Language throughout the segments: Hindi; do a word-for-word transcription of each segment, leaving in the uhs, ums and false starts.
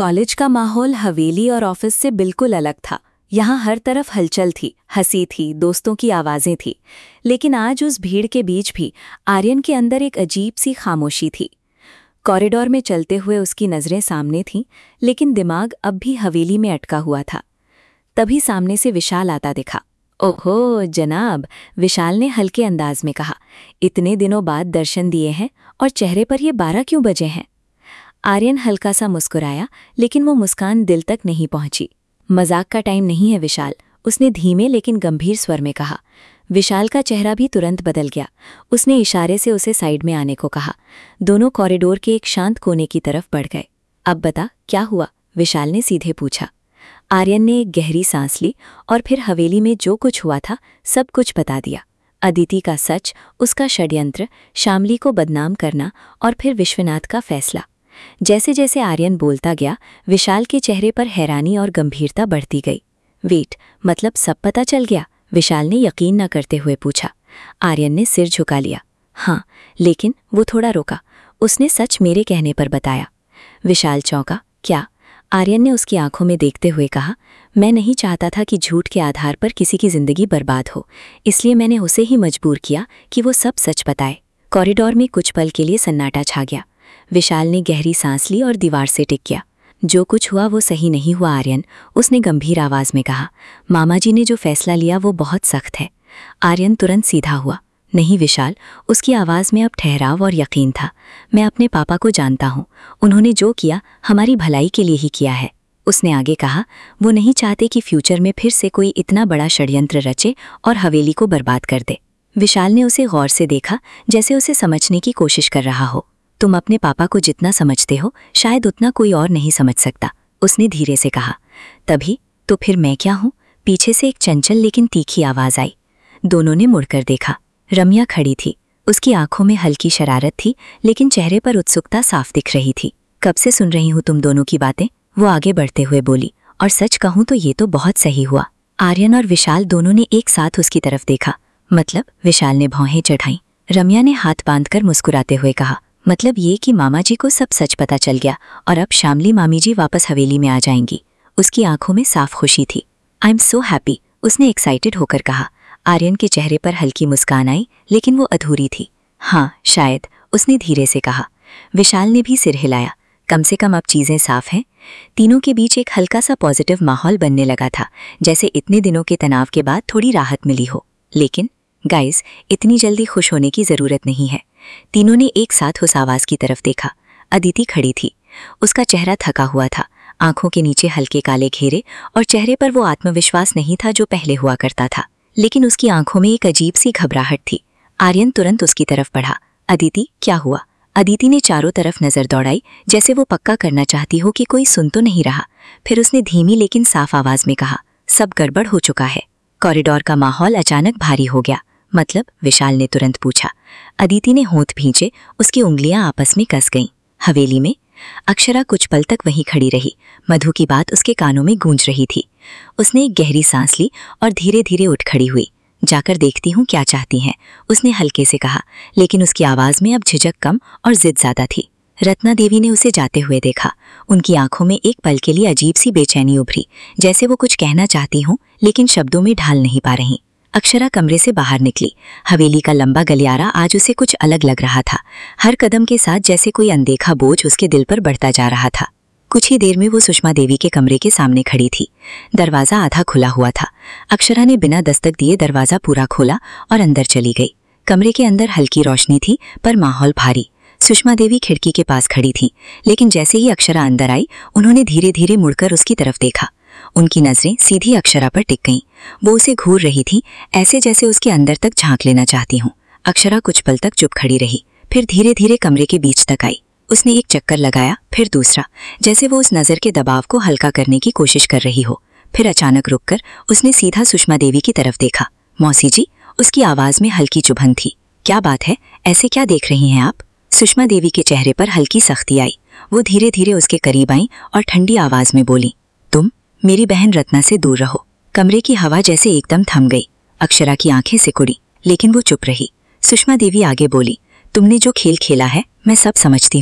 कॉलेज का माहौल हवेली और ऑफिस से बिल्कुल अलग था। यहाँ हर तरफ हलचल थी, हंसी थी, दोस्तों की आवाज़ें थी। लेकिन आज उस भीड़ के बीच भी आर्यन के अंदर एक अजीब सी खामोशी थी। कॉरिडोर में चलते हुए उसकी नज़रें सामने थीं, लेकिन दिमाग अब भी हवेली में अटका हुआ था। तभी सामने से विशाल आता दिखा। ओहो जनाब, विशाल ने हल्के अंदाज में कहा, इतने दिनों बाद दर्शन दिए हैं और चेहरे पर ये बारह क्यों बजे हैं? आर्यन हल्का सा मुस्कुराया, लेकिन वो मुस्कान दिल तक नहीं पहुंची। मजाक का टाइम नहीं है विशाल, उसने धीमे लेकिन गंभीर स्वर में कहा। विशाल का चेहरा भी तुरंत बदल गया। उसने इशारे से उसे साइड में आने को कहा। दोनों कॉरिडोर के एक शांत कोने की तरफ बढ़ गए। अब बता क्या हुआ? विशाल ने सीधे पूछा। आर्यन ने एक गहरी सांस ली और फिर हवेली में जो कुछ हुआ था सब कुछ बता दिया। अदिति का सच, उसका षड्यंत्र, शामली को बदनाम करना और फिर विश्वनाथ का फैसला। जैसे जैसे आर्यन बोलता गया, विशाल के चेहरे पर हैरानी और गंभीरता बढ़ती गई। वेट, मतलब सब पता चल गया? विशाल ने यकीन न करते हुए पूछा। आर्यन ने सिर झुका लिया। हाँ, लेकिन वो थोड़ा रुका। उसने सच मेरे कहने पर बताया। विशाल चौंका। क्या? आर्यन ने उसकी आंखों में देखते हुए कहा, मैं नहीं चाहता था कि झूठ के आधार पर किसी की जिंदगी बर्बाद हो, इसलिए मैंने उसे ही मजबूर किया कि वो सब सच बताए। कॉरिडोर में कुछ पल के लिए सन्नाटा छा गया। विशाल ने गहरी सांस ली और दीवार से टिक गया। जो कुछ हुआ वो सही नहीं हुआ आर्यन, उसने गंभीर आवाज में कहा। मामा जी ने जो फैसला लिया वो बहुत सख्त है। आर्यन तुरंत सीधा हुआ। नहीं विशाल, उसकी आवाज़ में अब ठहराव और यकीन था। मैं अपने पापा को जानता हूँ, उन्होंने जो किया हमारी भलाई के लिए ही किया है। उसने आगे कहा, वो नहीं चाहते कि फ्यूचर में फिर से कोई इतना बड़ा षड्यंत्र रचे और हवेली को बर्बाद कर दे। विशाल ने उसे गौर से देखा, जैसे उसे समझने की कोशिश कर रहा हो। तुम अपने पापा को जितना समझते हो शायद उतना कोई और नहीं समझ सकता, उसने धीरे से कहा। तभी तो फिर मैं क्या हूँ? पीछे से एक चंचल लेकिन तीखी आवाज़ आई। दोनों ने मुड़कर देखा। रम्या खड़ी थी। उसकी आंखों में हल्की शरारत थी, लेकिन चेहरे पर उत्सुकता साफ दिख रही थी। कब से सुन रही हूँ तुम दोनों की बातें, वो आगे बढ़ते हुए बोली। और सच कहूँ तो ये तो बहुत सही हुआ। आर्यन और विशाल दोनों ने एक साथ उसकी तरफ देखा। मतलब? विशाल ने भौहें चढ़ाई। रम्या ने हाथ बांधकर मुस्कुराते हुए कहा, मतलब ये कि मामा जी को सब सच पता चल गया और अब शामली मामी जी वापस हवेली में आ जाएंगी। उसकी आंखों में साफ खुशी थी। आई एम सो हैप्पी, उसने एक्साइटेड होकर कहा। आर्यन के चेहरे पर हल्की मुस्कान आई, लेकिन वो अधूरी थी। हाँ शायद, उसने धीरे से कहा। विशाल ने भी सिर हिलाया। कम से कम अब चीज़ें साफ हैं। तीनों के बीच एक हल्का सा पॉजिटिव माहौल बनने लगा था, जैसे इतने दिनों के तनाव के बाद थोड़ी राहत मिली हो। लेकिन गाइस, इतनी जल्दी खुश होने की ज़रूरत नहीं है। तीनों ने एक साथ उस आवाज़ की तरफ देखा। अदिति खड़ी थी। उसका चेहरा थका हुआ था, आंखों के नीचे हल्के काले घेरे और चेहरे पर वो आत्मविश्वास नहीं था जो पहले हुआ करता था, लेकिन उसकी आंखों में एक अजीब सी घबराहट थी। आर्यन तुरंत उसकी तरफ बढ़ा। अदिति, क्या हुआ? अदिति ने चारों तरफ नज़र दौड़ाई, जैसे वो पक्का करना चाहती हो कि कोई सुन तो नहीं रहा। फिर उसने धीमी लेकिन साफ आवाज़ में कहा, सब गड़बड़ हो चुका है। कॉरिडोर का माहौल अचानक भारी हो गया। मतलब? विशाल ने तुरंत पूछा। अदिति ने होंठ भींचे, उसकी उंगलियां आपस में कस गईं। हवेली में? अक्षरा कुछ पल तक वहीं खड़ी रही। मधु की बात उसके कानों में गूंज रही थी। उसने एक गहरी सांस ली और धीरे धीरे उठ खड़ी हुई। जाकर देखती हूँ क्या चाहती हैं, उसने हल्के से कहा, लेकिन उसकी आवाज़ में अब झिझक कम और जिद ज़्यादा थी। रत्ना देवी ने उसे जाते हुए देखा। उनकी आंखों में एक पल के लिए अजीब सी बेचैनी उभरी, जैसे वो कुछ कहना चाहती हों लेकिन शब्दों में ढाल नहीं पा रही। अक्षरा कमरे से बाहर निकली। हवेली का लंबा गलियारा आज उसे कुछ अलग लग रहा था। हर कदम के साथ जैसे कोई अनदेखा बोझ उसके दिल पर बढ़ता जा रहा था। कुछ ही देर में वो सुषमा देवी के कमरे के सामने खड़ी थी। दरवाज़ा आधा खुला हुआ था। अक्षरा ने बिना दस्तक दिए दरवाज़ा पूरा खोला और अंदर चली गई। कमरे के अंदर हल्की रोशनी थी, पर माहौल भारी। सुषमा देवी खिड़की के पास खड़ी थी, लेकिन जैसे ही अक्षरा अंदर आई, उन्होंने धीरे धीरे मुड़कर उसकी तरफ देखा। उनकी नज़रें सीधी अक्षरा पर टिक गईं। वो उसे घूर रही थी, ऐसे जैसे उसके अंदर तक झांक लेना चाहती हूँ। अक्षरा कुछ पल तक चुप खड़ी रही, फिर धीरे धीरे कमरे के बीच तक आई। उसने एक चक्कर लगाया, फिर दूसरा, जैसे वो उस नज़र के दबाव को हल्का करने की कोशिश कर रही हो। फिर अचानक रुककर उसने सीधा सुषमा देवी की तरफ देखा। मौसी जी, उसकी आवाज़ में हल्की चुभन थी। क्या बात है, ऐसे क्या देख रही हैं आप? सुषमा देवी के चेहरे पर हल्की सख्ती आई। वो धीरे धीरे उसके करीब आई और ठंडी आवाज़ में बोली, तुम मेरी बहन रत्ना से दूर रहो। कमरे की हवा जैसे एकदम थम गई। अक्षरा की आंखें सिकुड़ी, लेकिन वो चुप रही। सुषमा देवी आगे बोली, तुमने जो खेल खेला है मैं सब समझती हूँ।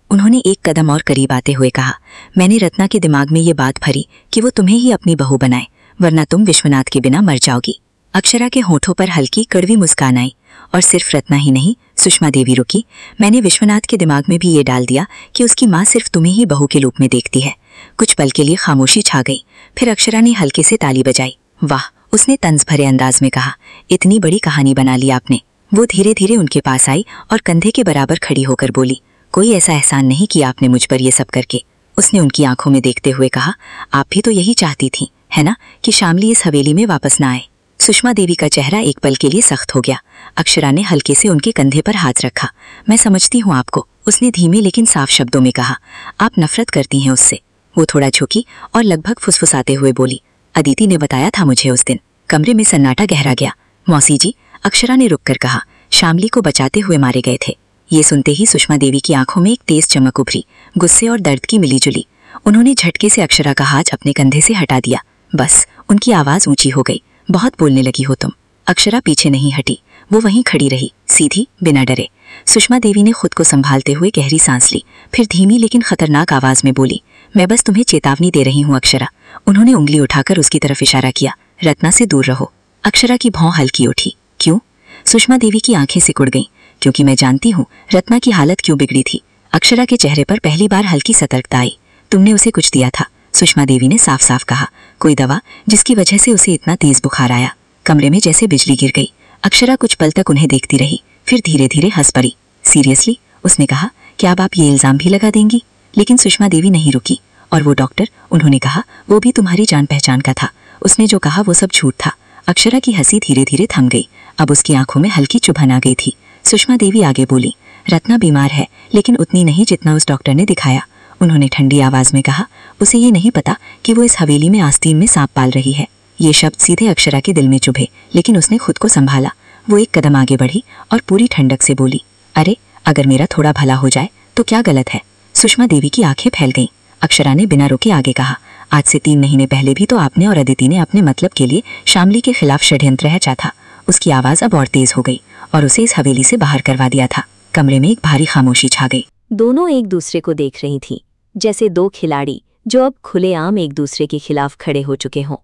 उन्होंने एक कदम और करीब आते हुए कहा, मैंने रत्ना के दिमाग में ये बात भरी कि वो तुम्हें ही अपनी बहू बनाए, वरना तुम विश्वनाथ के बिना मर जाओगी। अक्षरा के होठों पर हल्की कड़वी मुस्कान आई। और सिर्फ रत्ना ही नहीं, सुषमा देवी रुकी। मैंने विश्वनाथ के दिमाग में भी ये डाल दिया कि उसकी माँ सिर्फ तुम्हें ही बहू के रूप में देखती है। कुछ पल के लिए खामोशी छा गई। फिर अक्षरा ने हल्के से ताली बजाई। वाह, उसने तंज भरे अंदाज में कहा, इतनी बड़ी कहानी बना ली आपने। वो धीरे धीरे उनके पास आई और कंधे के बराबर खड़ी होकर बोली, कोई ऐसा एहसान नहीं किया आपने मुझ पर ये सब करके। उसने उनकी आंखों में देखते हुए कहा, आप भी तो यही चाहती थी, है ना, कि शामली इस हवेली में वापस ना आए। सुषमा देवी का चेहरा एक पल के लिए सख्त हो गया। अक्षरा ने हल्के से उनके कंधे पर हाथ रखा। मैं समझती हूँ आपको, उसने धीमे लेकिन साफ शब्दों में कहा। आप नफरत करती हैं उससे। वो थोड़ा झुकी और लगभग फुसफुसाते हुए बोली, अदिति ने बताया था मुझे उस दिन। कमरे में सन्नाटा गहरा गया। मौसी जी, अक्षरा ने रुककर कहा, शामली को बचाते हुए मारे गए थे। ये सुनते ही सुषमा देवी की आंखों में एक तेज चमक उभरी, गुस्से और दर्द की मिलीजुली। उन्होंने झटके से अक्षरा का हाथ अपने कंधे से हटा दिया। बस, उनकी आवाज ऊंची हो गई, बहुत बोलने लगी हो तुम। अक्षरा पीछे नहीं हटी, वो वहीं खड़ी रही, सीधी, बिना डरे। सुषमा देवी ने खुद को संभालते हुए गहरी सांस ली, फिर धीमी लेकिन खतरनाक आवाज में बोली, मैं बस तुम्हें चेतावनी दे रही हूँ अक्षरा। उन्होंने उंगली उठाकर उसकी तरफ इशारा किया, रत्ना से दूर रहो। अक्षरा की भौं हल्की उठी। क्यों? सुषमा देवी की आंखें सिकुड़ गईं। क्योंकि मैं जानती हूँ रत्ना की हालत क्यों बिगड़ी थी। अक्षरा के चेहरे पर पहली बार हल्की सतर्कता आई। तुमने उसे कुछ दिया था, सुषमा देवी ने साफ साफ कहा, कोई दवा जिसकी वजह से उसे इतना तेज बुखार आया। कमरे में जैसे बिजली गिर गई। अक्षरा कुछ पल तक उन्हें देखती रही, फिर धीरे धीरे हंस पड़ी। सीरियसली? उसने कहा, क्या अब आप ये इल्जाम भी लगा देंगी? लेकिन सुषमा देवी नहीं रुकी। और वो डॉक्टर, उन्होंने कहा, वो भी तुम्हारी जान पहचान का था। उसने जो कहा वो सब झूठ था। अक्षरा की हंसी धीरे धीरे थम गई। अब उसकी आंखों में हल्की चुभन आ गई थी। सुषमा देवी आगे बोली, रत्ना बीमार है, लेकिन उतनी नहीं जितना उस डॉक्टर ने दिखाया। उन्होंने ठंडी आवाज में कहा, उसे ये नहीं पता कि वो इस हवेली में आस्तीन में सांप पाल रही है। ये शब्द सीधे अक्षरा के दिल में चुभे, लेकिन उसने खुद को संभाला। वो एक कदम आगे बढ़ी और पूरी ठंडक से बोली, अरे, अगर मेरा थोड़ा भला हो जाए तो क्या गलत है? सुषमा देवी की आंखें फैल गईं। अक्षरा ने बिना रुके आगे कहा, आज से तीन महीने पहले भी तो आपने और अदिति ने अपने मतलब के लिए शामली के खिलाफ षड्यंत्र रचा था। उसकी आवाज अब और तेज हो गई और उसे इस हवेली से बाहर करवा दिया था। कमरे में एक भारी खामोशी छा गई। दोनों एक दूसरे को देख रही थीं, जैसे दो खिलाड़ी जो अब खुलेआम एक दूसरे के खिलाफ खड़े हो चुके हों।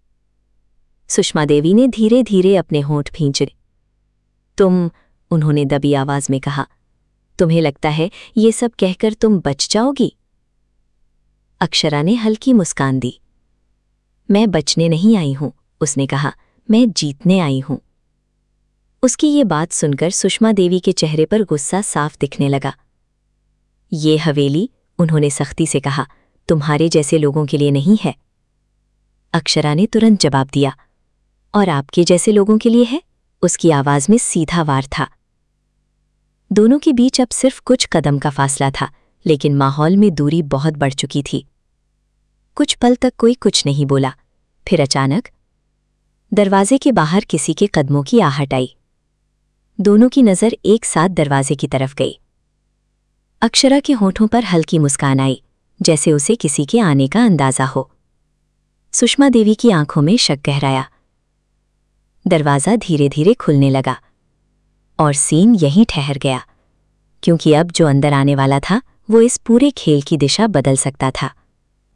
सुषमा देवी ने धीरे धीरे अपने होंठ भींचे। तुम, उन्होंने दबी आवाज में कहा, तुम्हें लगता है ये सब कहकर तुम बच जाओगी? अक्षरा ने हल्की मुस्कान दी। मैं बचने नहीं आई हूं, उसने कहा, मैं जीतने आई हूं। उसकी ये बात सुनकर सुषमा देवी के चेहरे पर गुस्सा साफ दिखने लगा। ये हवेली, उन्होंने सख्ती से कहा, तुम्हारे जैसे लोगों के लिए नहीं है। अक्षरा ने तुरंत जवाब दिया, और आपके जैसे लोगों के लिए है? उसकी आवाज में सीधा वार था। दोनों के बीच अब सिर्फ कुछ कदम का फासला था, लेकिन माहौल में दूरी बहुत बढ़ चुकी थी। कुछ पल तक कोई कुछ नहीं बोला। फिर अचानक दरवाजे के बाहर किसी के कदमों की आहट आई। दोनों की नजर एक साथ दरवाजे की तरफ गई। अक्षरा के होठों पर हल्की मुस्कान आई, जैसे उसे किसी के आने का अंदाजा हो। सुषमा देवी की आंखों में शक गहराया। दरवाजा धीरे धीरे खुलने लगा और सीन यहीं ठहर गया, क्योंकि अब जो अंदर आने वाला था वो इस पूरे खेल की दिशा बदल सकता था।